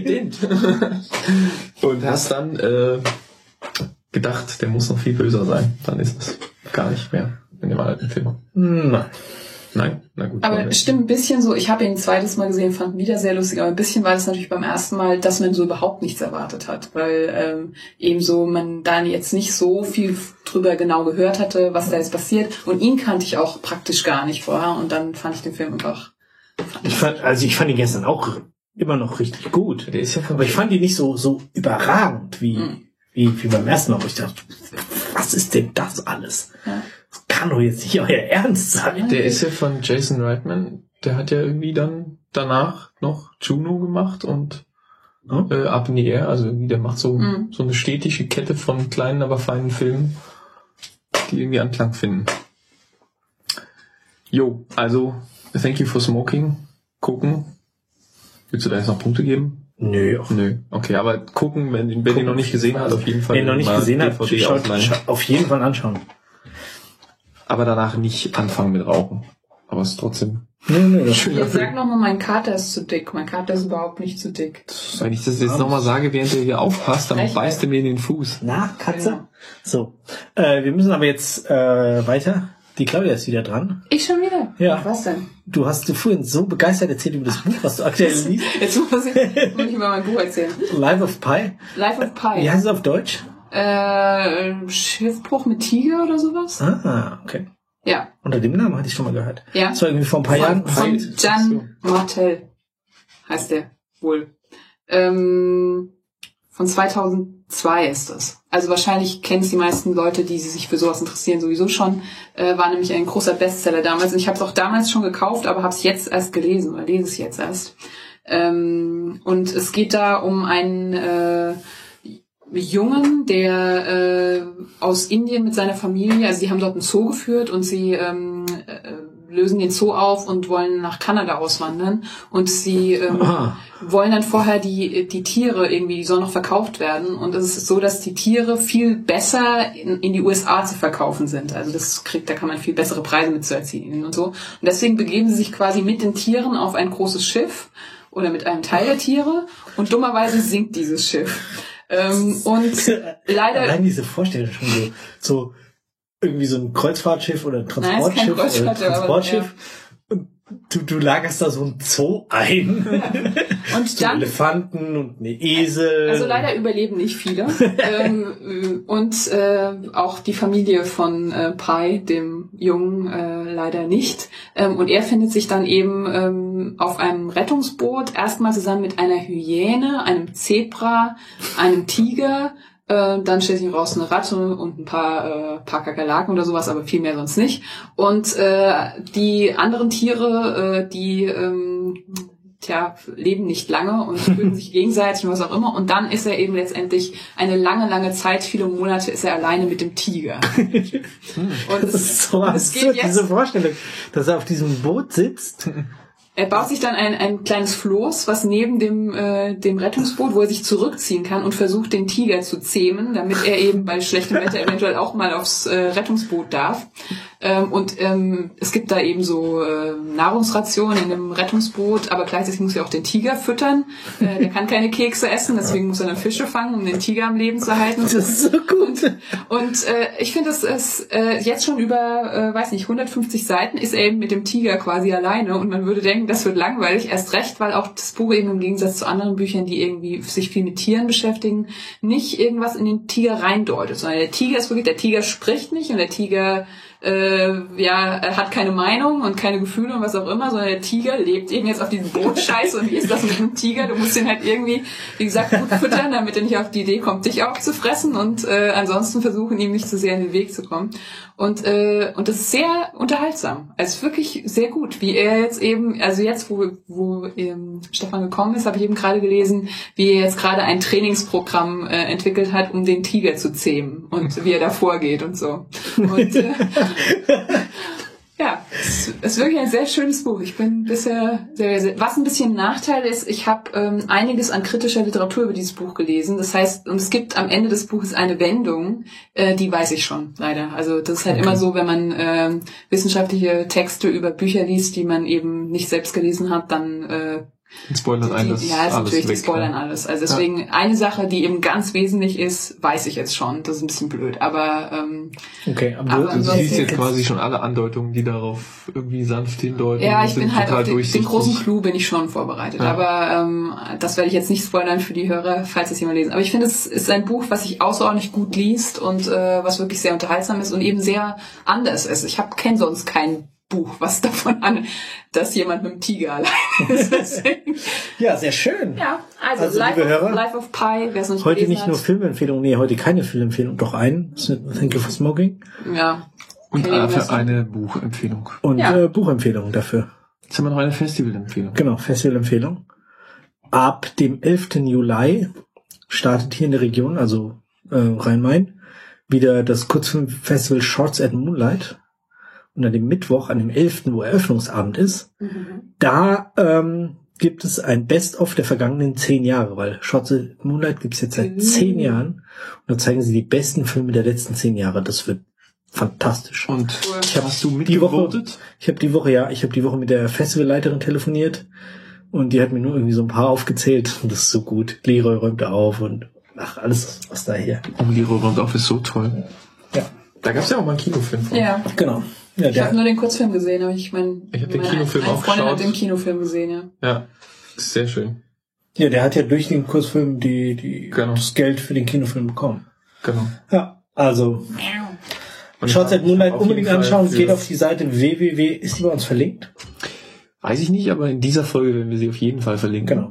Und hast dann gedacht, der muss noch viel böser sein. Dann ist es gar nicht mehr in dem alten Film. Nein, na gut. Aber stimmt ein bisschen so, ich habe ihn ein zweites Mal gesehen, fand ihn wieder sehr lustig, aber ein bisschen war das natürlich beim ersten Mal, dass man so überhaupt nichts erwartet hat, weil eben so man da jetzt nicht so viel drüber genau gehört hatte, was da jetzt passiert, und ihn kannte ich auch praktisch gar nicht vorher, und dann fand ich den Film einfach... Ich fand ihn gestern auch immer noch richtig gut. Der ist ja, aber ich fand ihn nicht so überragend wie beim ersten Mal, wo ich dachte, was ist denn das alles? Ja. Das kann doch jetzt nicht euer Ernst sein. Der ist ja von Jason Reitman, der hat ja irgendwie dann danach noch Juno gemacht und Up in the Air, also irgendwie der macht so eine stetige Kette von kleinen, aber feinen Filmen, die irgendwie Anklang finden. Jo, also Thank You for Smoking, gucken. Willst du da jetzt noch Punkte geben? Nö. Okay, aber gucken, wenn ihr noch nicht gesehen habt, auf jeden Fall. Wenn ihr noch nicht gesehen habt, schaut auf jeden Fall anschauen. Aber danach nicht anfangen mit Rauchen. Aber es ist trotzdem... Nee, ich sag nochmal, mein Kater ist zu dick. Mein Kater ist überhaupt nicht zu dick. Wenn ich das jetzt nochmal sage, während er hier aufpasst, dann beißt er mir in den Fuß. Na, Katze? Genau. So. Wir müssen aber jetzt weiter. Die Claudia ist wieder dran. Ich schon wieder? Ja. Was denn? Du hast vorhin so begeistert erzählt über das Buch, was du aktuell liest. Jetzt muss ich über mein Buch erzählen. Life of Pi. Life of Pi. Wie heißt es auf Deutsch? Schiffbruch mit Tiger oder sowas. Ah, okay. Ja. Unter dem Namen hatte ich schon mal gehört. Ja. Das war irgendwie vor ein paar Jahren. Von Jan Martel heißt der wohl. Von 2002 ist das. Also wahrscheinlich kennen es die meisten Leute, die sich für sowas interessieren, sowieso schon. War nämlich ein großer Bestseller damals. Und ich habe es auch damals schon gekauft, aber habe es jetzt erst gelesen oder lese es jetzt erst. Und es geht da um einen Jungen, der aus Indien mit seiner Familie, also die haben dort einen Zoo geführt und sie lösen den Zoo auf und wollen nach Kanada auswandern und sie wollen dann vorher die Tiere irgendwie, die sollen noch verkauft werden und es ist so, dass die Tiere viel besser in die USA zu verkaufen sind, also da kann man viel bessere Preise mit zu erzielen und so und deswegen begeben sie sich quasi mit den Tieren auf ein großes Schiff oder mit einem Teil der Tiere und dummerweise sinkt dieses Schiff. Und leider... Allein diese Vorstellung schon so irgendwie so ein Kreuzfahrtschiff oder ein Transportschiff. Und du lagerst da so ein Zoo ein. Und so dann, Elefanten und eine Esel. Also leider überleben nicht viele. Und auch die Familie von Pi, dem Jungen, leider nicht. Und er findet sich dann eben auf einem Rettungsboot, erstmal zusammen mit einer Hyäne, einem Zebra, einem Tiger, dann stellt sich raus eine Ratte und ein paar Kakerlaken oder sowas, aber viel mehr sonst nicht. Und die anderen Tiere, die leben nicht lange und töten sich gegenseitig und was auch immer. Und dann ist er eben letztendlich eine lange, lange Zeit, viele Monate ist er alleine mit dem Tiger. Und das ist so absurd, diese Vorstellung, dass er auf diesem Boot sitzt. Er baut sich dann ein kleines Floß, was neben dem Rettungsboot, wo er sich zurückziehen kann und versucht, den Tiger zu zähmen, damit er eben bei schlechtem Wetter eventuell auch mal aufs Rettungsboot darf. Und es gibt da eben so Nahrungsrationen in dem Rettungsboot, aber gleichzeitig muss er auch den Tiger füttern. Der kann keine Kekse essen, deswegen muss er dann Fische fangen, um den Tiger am Leben zu halten. Das ist so gut. Und ich finde, das ist jetzt schon über, 150 Seiten ist er eben mit dem Tiger quasi alleine und man würde denken, das wird langweilig, erst recht, weil auch das Buch eben im Gegensatz zu anderen Büchern, die irgendwie sich viel mit Tieren beschäftigen, nicht irgendwas in den Tiger reindeutet, sondern der Tiger ist wirklich, der Tiger spricht nicht und der Tiger er hat keine Meinung und keine Gefühle und was auch immer, sondern der Tiger lebt eben jetzt auf diesem Boot-Scheiß und wie ist das mit einem Tiger? Du musst ihn halt irgendwie, wie gesagt, gut füttern, damit er nicht auf die Idee kommt, dich aufzufressen und ansonsten versuchen, ihm nicht zu sehr in den Weg zu kommen. Und das ist sehr unterhaltsam. Also wirklich sehr gut, wie er jetzt eben, also jetzt, wo Stefan gekommen ist, habe ich eben gerade gelesen, wie er jetzt gerade ein Trainingsprogramm entwickelt hat, um den Tiger zu zähmen und wie er da vorgeht und so. Und ja, es ist wirklich ein sehr schönes Buch. Ich bin bisher sehr, was ein bisschen ein Nachteil ist, ich habe einiges an kritischer Literatur über dieses Buch gelesen. Das heißt, und es gibt am Ende des Buches eine Wendung, die weiß ich schon, leider. Also das ist halt immer so, wenn man wissenschaftliche Texte über Bücher liest, die man eben nicht selbst gelesen hat, dann spoilern alles. Ja, ist natürlich, die spoilern alles. Also deswegen eine Sache, die eben ganz wesentlich ist, weiß ich jetzt schon. Das ist ein bisschen blöd, aber okay, aber du siehst jetzt quasi schon alle Andeutungen, die darauf irgendwie sanft hindeuten. Ja, ich bin halt auf den großen Clou bin ich schon vorbereitet, aber das werde ich jetzt nicht spoilern für die Hörer, falls es jemand lesen. Aber ich finde, es ist ein Buch, was sich außerordentlich gut liest und was wirklich sehr unterhaltsam ist und eben sehr anders ist. Ich kenne sonst kein Buch, was davon an, dass jemand mit dem Tiger allein ist. Ja, sehr schön. Ja, also Life of Pi, wer es noch nicht heute gelesen nicht hat. Nur Filmempfehlung, heute keine Filmempfehlung, doch einen. Thank You for Smoking. Ja. Und dafür eine Buchempfehlung. Und Buchempfehlung dafür. Jetzt haben wir noch eine Festivalempfehlung. Genau, Festivalempfehlung. Ab dem 11. Juli startet hier in der Region, also Rhein-Main, wieder das Kurzfilmfestival Shorts at Moonlight. Und an dem Mittwoch, an dem 11., wo Eröffnungsabend ist, da gibt es ein Best-of der vergangenen 10 Jahre, weil Shorts at Moonlight gibt es jetzt seit 10 Jahren. Und da zeigen sie die besten Filme der letzten 10 Jahre. Das wird fantastisch. Und hast du die Woche, mitgevotet? ich habe die Woche mit der Festivalleiterin telefoniert und die hat mir nur irgendwie so ein paar aufgezählt und das ist so gut. Leroy räumt auf und alles, was da hier. Und Leroy räumt auf ist so toll. Ja. Da gab's ja auch mal einen Kinofilm von. Ja. Genau. Ja, Ich habe nur den Kurzfilm gesehen, aber ich habe den Kinofilm auch Freundin geschaut. hat den Kinofilm gesehen, ja. Ja, ist sehr schön. Ja, der hat ja durch den Kurzfilm Genau. das Geld für den Kinofilm bekommen. Genau. Ja, also Und Shorts at Moonlight auf unbedingt jeden Fall anschauen. für- Geht auf die Seite www. Ist die bei uns verlinkt? Weiß ich nicht, aber in dieser Folge werden wir sie auf jeden Fall verlinken. Genau.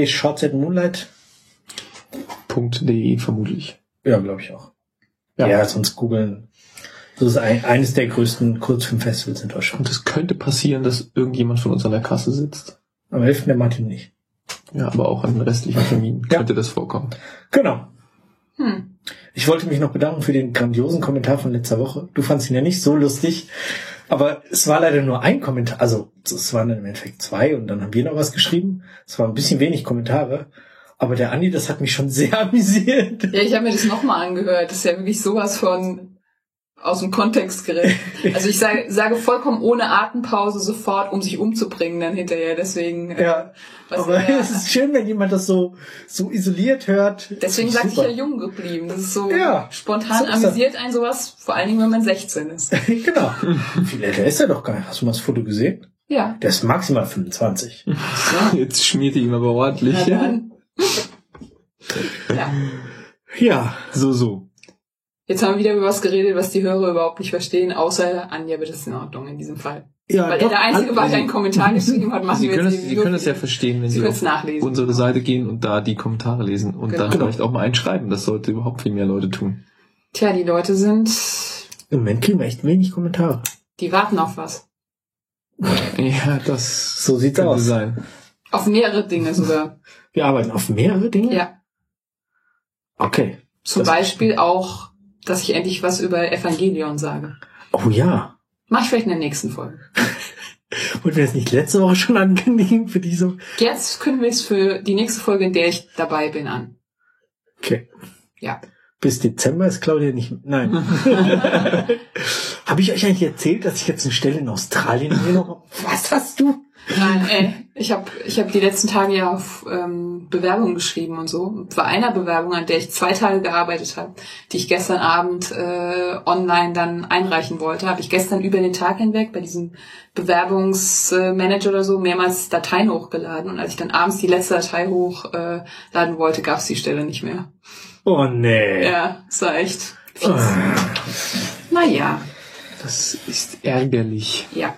www.shortsatmoonlight.de vermutlich. Ja, glaube ich auch. Ja, sonst googeln. Das ist eines der größten Kurzfilmfestivals in Deutschland. Und es könnte passieren, dass irgendjemand von uns an der Kasse sitzt. Am 11. der Martin nicht. Ja, aber auch an den restlichen Terminen könnte das vorkommen. Genau. Ich wollte mich noch bedanken für den grandiosen Kommentar von letzter Woche. Du fandst ihn ja nicht so lustig, aber es war leider nur ein Kommentar. Also es waren dann im Endeffekt 2 und dann haben wir noch was geschrieben. Es waren ein bisschen wenig Kommentare. Aber der Andi, das hat mich schon sehr amüsiert. Ja, ich habe mir das nochmal angehört. Das ist ja wirklich sowas von aus dem Kontext gerissen. Also ich sage vollkommen ohne Atempause sofort, um sich umzubringen dann hinterher. Deswegen. Ja, aber es ist schön, wenn jemand das so isoliert hört. Deswegen sage ich Super. ja jung geblieben. Das ist so Ja, spontan so ist amüsiert einen sowas, vor allen Dingen, wenn man 16 ist. Genau. Viel älter ist er doch gar nicht. Hast du mal das Foto gesehen? Ja. Der ist maximal 25. Jetzt schmiert ihn aber ordentlich. Na dann. Ja. Ja. So. Jetzt haben wir wieder über was geredet, was die Hörer überhaupt nicht verstehen, außer Anja wird es in Ordnung in diesem Fall. Ja, Weil er der Einzige war, der einen Kommentar geschrieben hat, machen Sie wir können jetzt Sie können es ja verstehen, wenn Sie Sie können es auf nachlesen. unsere Seite gehen und da die Kommentare lesen und Genau. dann vielleicht auch mal einschreiben. Das sollte überhaupt viel mehr Leute tun. Tja, die Leute sind, Im Moment kriegen wir echt wenig Kommentare. die warten auf was. Ja, das So sieht's könnte aus. sein. Auf mehrere Dinge sogar. Wir arbeiten auf mehrere Dinge? Ja. Okay. Zum Das- Beispiel auch, dass ich endlich was über Evangelion sage. Oh ja. Mach ich vielleicht in der nächsten Folge. Wollten wir das nicht letzte Woche schon ankündigen für diese? Jetzt kündigen wir es für die nächste Folge, in der ich dabei bin, an. Okay. Ja. Bis Dezember ist Claudia nicht... Nein. Habe ich euch eigentlich erzählt, dass ich jetzt eine Stelle in Australien angenommen habe? Was hast du? Nein, ich hab die letzten Tage ja auf Bewerbungen geschrieben und so. Und bei einer Bewerbung, an der ich 2 Tage gearbeitet habe, die ich gestern Abend online dann einreichen wollte, habe ich gestern über den Tag hinweg bei diesem Bewerbungsmanager oder so mehrmals Dateien hochgeladen. Und als ich dann abends die letzte Datei hochladen wollte, gab es die Stelle nicht mehr. Oh nee. Ja, das war echt fies. Naja, Das ist ärgerlich. ja.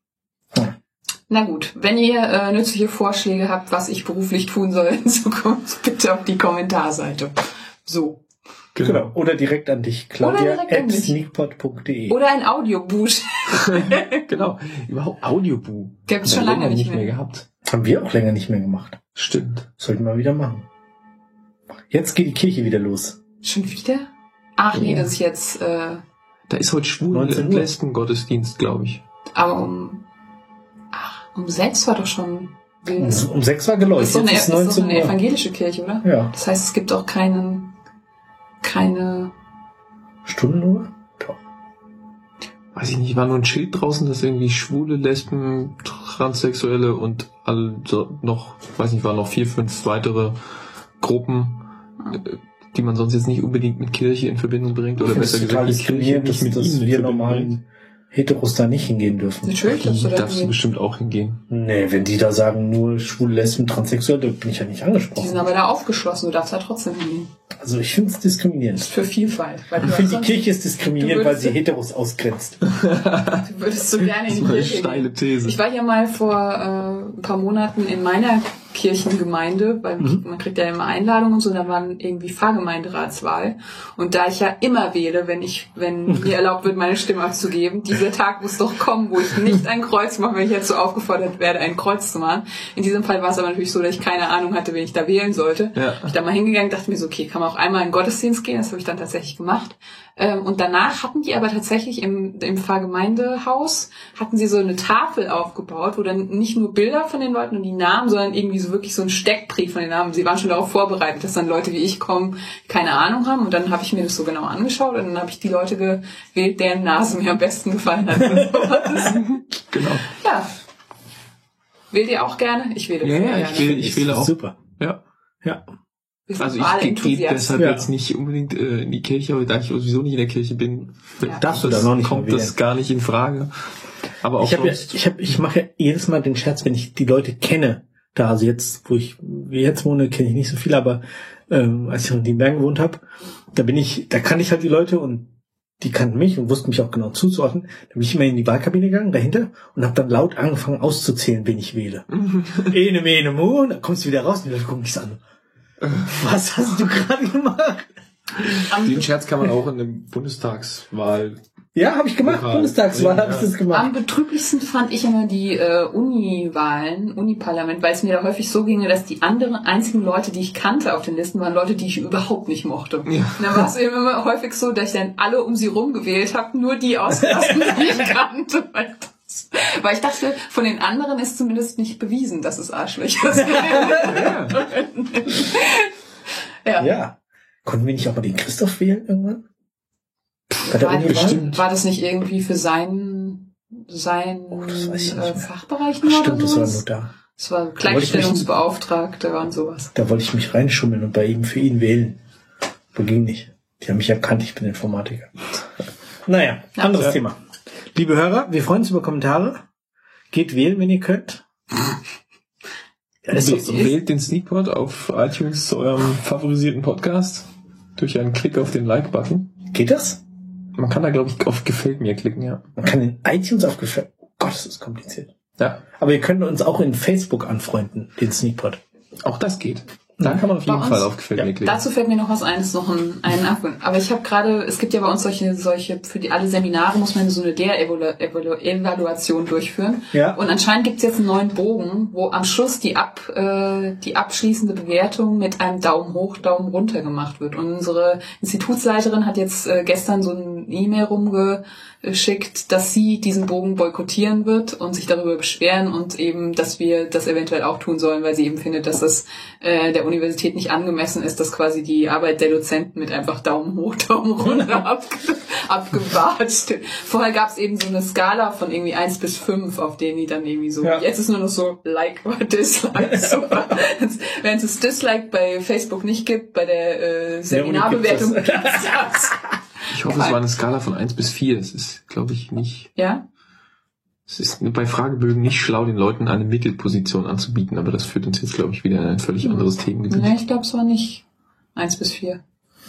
Na gut, wenn ihr nützliche Vorschläge habt, was ich beruflich tun soll in Zukunft, bitte auf die Kommentarseite. So. Genau. Oder direkt an dich, Oder direkt an mich. claudia@sneakpot.de. Oder ein Audioboot. Genau. Überhaupt Audioboo. Gibt's schon Haben wir lange nicht mehr mehr. gehabt. Haben wir auch länger nicht mehr gemacht. Stimmt. Sollten wir wieder machen. Jetzt geht die Kirche wieder los. Schon wieder? Ach nee, Ja. das ist jetzt, Da ist heute 19 und Uhr. Lesben-Gottesdienst, glaube ich. aber um 6 war doch schon wild. Um 6 war Das geläutet. ist doch eine, Jetzt ist ist doch 19 eine Uhr. evangelische Kirche, oder? Ja. Das heißt, es gibt auch keine Stundenuhr? Doch. Weiß ich nicht, war nur ein Schild draußen, dass irgendwie Schwule, Lesben, Transsexuelle und also noch, weiß nicht, waren noch 4, 5 weitere Gruppen, die man sonst jetzt nicht unbedingt mit Kirche in Verbindung bringt, oder Ich finde es besser total gesagt, die Kirche diskriminierend, nicht mit dass ihnen in wir Verbindung normalen Heteros da nicht hingehen dürfen. Natürlich, das bringt. oder Darfst du bestimmt auch hingehen. Nee, wenn die da sagen, nur schwule, Lesben, Transsexuell, da bin ich ja nicht Die sind angesprochen. aber da aufgeschlossen, du darfst da trotzdem hingehen. Also ich finde es Das diskriminierend. ist für Vielfalt. Weil Ich du, finde, die sonst- Kirche ist diskriminierend, Du weil würdest- sie Heteros ausgrenzt. du würdest so gerne Das in ist die eine Kirche steile gehen. These. Ich war ja mal vor ein paar Monaten in meiner Kirchengemeinde, weil man kriegt ja immer Einladungen und so, da waren irgendwie Pfarrgemeinderatswahl. Und da ich ja immer wähle, wenn mir erlaubt wird, meine Stimme abzugeben, dieser Tag muss doch kommen, wo ich nicht ein Kreuz mache, wenn ich jetzt so aufgefordert werde, ein Kreuz zu machen. In diesem Fall war es aber natürlich so, dass ich keine Ahnung hatte, wen ich da wählen sollte. Ja. Ich da mal hingegangen, dachte mir so, okay, kann man auch einmal in den Gottesdienst gehen, das habe ich dann tatsächlich gemacht. Und danach hatten die aber tatsächlich im Pfarrgemeindehaus hatten sie so eine Tafel aufgebaut, wo dann nicht nur Bilder von den Leuten und die Namen, sondern irgendwie so wirklich so ein Steckbrief von den Namen. Sie waren schon darauf vorbereitet, dass dann Leute wie ich kommen, keine Ahnung haben. Und dann habe ich mir das so genau angeschaut und dann habe ich die Leute gewählt, deren Nase mir am besten gefallen hat. Genau. Ja. Wählt ihr auch gerne? Ich wähle gerne. Ich wähle auch. Super. Ja. Ja. Also ich gehe deshalb jetzt nicht unbedingt in die Kirche, aber da ich sowieso nicht in der Kirche bin, darfst du da noch nicht kommt das gar nicht in Frage. Aber auch ich mache ja jedes Mal den Scherz, wenn ich die Leute kenne, da also jetzt, wo ich jetzt wohne, kenne ich nicht so viel, aber als ich in den Bergen gewohnt habe, da kannte ich halt die Leute und die kannten mich und wussten mich auch genau zuzuordnen. Da bin ich immer in die Wahlkabine gegangen, dahinter, und habe dann laut angefangen auszuzählen, wen ich wähle. Ene, mene, mu, und dann kommst du wieder raus und die Leute gucken dich an. Was hast du gerade gemacht? Den Scherz kann man auch in der Bundestagswahl. Ja, habe ich gemacht. Bundestagswahl habe ich das gemacht. Am betrüblichsten fand ich immer die Uni-Wahlen, Uni-Parlament, weil es mir da häufig so ging, dass die einzigen Leute, die ich kannte auf den Listen, waren Leute, die ich überhaupt nicht mochte. Ja. Und dann war es eben immer häufig so, dass ich dann alle um sie rum gewählt habe, nur die ausgelassen, die ich kannte. Weil ich dachte, von den anderen ist zumindest nicht bewiesen, dass es Arschlöcher sind. Ja. Konnten wir nicht auch mal den Christoph wählen irgendwann? War das nicht irgendwie für seinen Fachbereich nur? Stimmt, oder sowas? Das war nur da. Das war Gleichstellungsbeauftragter und sowas. Da wollte ich mich reinschummeln und bei ihm für ihn wählen. Aber ging nicht. Die haben mich erkannt, ich bin Informatiker. Naja, anderes Thema. Liebe Hörer, wir freuen uns über Kommentare. Geht wählen, wenn ihr könnt. Ja, wählt den Sneakpot auf iTunes zu eurem favorisierten Podcast durch einen Klick auf den Like-Button. Geht das? Man kann da, glaube ich, auf Gefällt mir klicken, ja. Man kann in iTunes auf Gefällt... Oh Gott, das ist kompliziert. Ja. Aber ihr könnt uns auch in Facebook anfreunden, den Sneakpot. Auch das geht. Da kann man auf jeden Fall auf Gefällt mir klicken. Dazu fällt mir noch was ein, noch einen Abgrund. Aber ich habe gerade, es gibt ja bei uns solche für alle Seminare muss man so eine Evaluation durchführen. Ja. Und anscheinend gibt es jetzt einen neuen Bogen, wo am Schluss die abschließende Bewertung mit einem Daumen hoch, Daumen runter gemacht wird. Und unsere Institutsleiterin hat jetzt gestern so ein E-Mail rumgeschickt, dass sie diesen Bogen boykottieren wird und sich darüber beschweren und eben, dass wir das eventuell auch tun sollen, weil sie eben findet, dass das der Universität nicht angemessen ist, dass quasi die Arbeit der Dozenten mit einfach Daumen hoch, Daumen runter abgewatscht. Vorher gab es eben so eine Skala von irgendwie 1 bis 5, auf denen die dann irgendwie so, jetzt ist nur noch so Like oder Dislike. Wenn es das Dislike bei Facebook nicht gibt, bei der Seminarbewertung gibt es das. Ich hoffe, es war eine Skala von 1 bis 4. Es ist, glaube ich, nicht... Ja? Es ist bei Fragebögen nicht schlau, den Leuten eine Mittelposition anzubieten, aber das führt uns jetzt, glaube ich, wieder in ein völlig anderes Themengebiet. Nee, ich glaube, es war nicht 1 bis 4.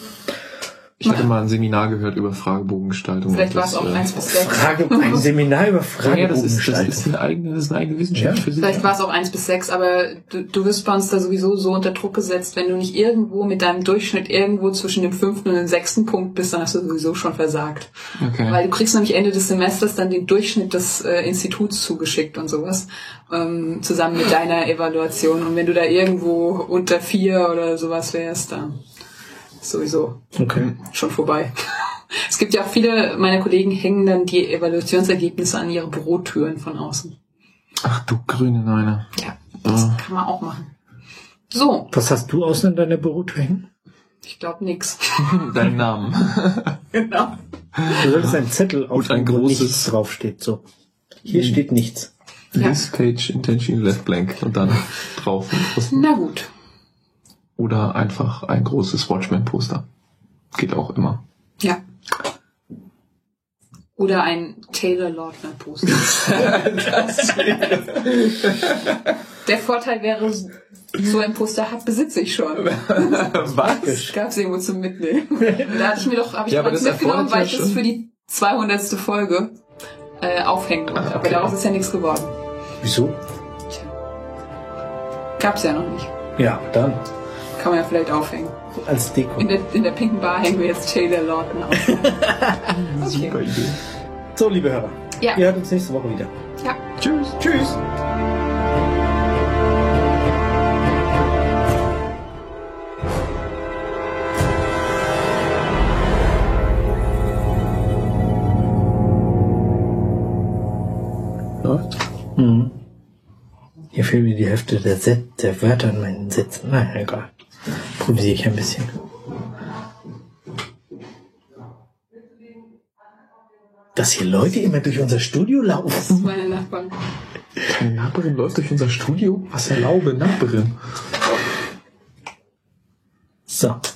Ich hatte mal ein Seminar gehört über Fragebogengestaltung. Vielleicht war es auch 1 bis 6. Ein Seminar über Fragebogengestaltung. Das ist eine eigene Wissenschaft für sich. Vielleicht war es auch 1 bis 6, aber du wirst bei uns da sowieso so unter Druck gesetzt, wenn du nicht irgendwo mit deinem Durchschnitt irgendwo zwischen dem 5. und dem 6. Punkt bist, dann hast du sowieso schon versagt. Okay. Weil du kriegst nämlich Ende des Semesters dann den Durchschnitt des Instituts zugeschickt und sowas, zusammen mit deiner Evaluation. Und wenn du da irgendwo unter 4 oder sowas wärst, dann sowieso schon vorbei. Es gibt ja auch viele meiner Kollegen hängen dann die Evaluationsergebnisse an ihre Bürotüren von außen. Ach du grüne Neune. Ja, das kann man auch machen. So. Was hast du außen in deiner Bürotür hängen? Ich glaube nix. Deinen Namen. Genau. Du solltest einen Zettel aufhängen, wo nichts draufsteht. So. Hier steht nichts. This page intention left blank und dann drauf. Na gut. Oder einfach ein großes Watchmen-Poster. Geht auch immer. Ja. Oder ein Taylor-Lautner-Poster. Der Vorteil wäre, so ein Poster besitze ich schon. Was? Gab es irgendwo zum Mitnehmen. Da habe ich das mitgenommen, weil ich schon das für die 200. Folge aufhängen wollte. Aber daraus ist ja nichts geworden. Wieso? Gab's ja noch nicht. Ja, dann. Kann man ja vielleicht aufhängen. Als Deko. In der pinken Bar hängen wir jetzt Taylor Lautner auf. Okay. Super Idee. So, liebe Hörer. Ja. Ihr hört uns nächste Woche wieder. Ja. Tschüss. Tschüss. Läuft? Mhm. Hier fehlt mir die Hälfte der Wörter in meinen Sätzen. Nein, egal. Improvisiere ich ein bisschen. Dass hier Leute immer durch unser Studio laufen. Das ist meine Nachbarn. Eine Nachbarin läuft durch unser Studio? Was erlaube, Nachbarin? So.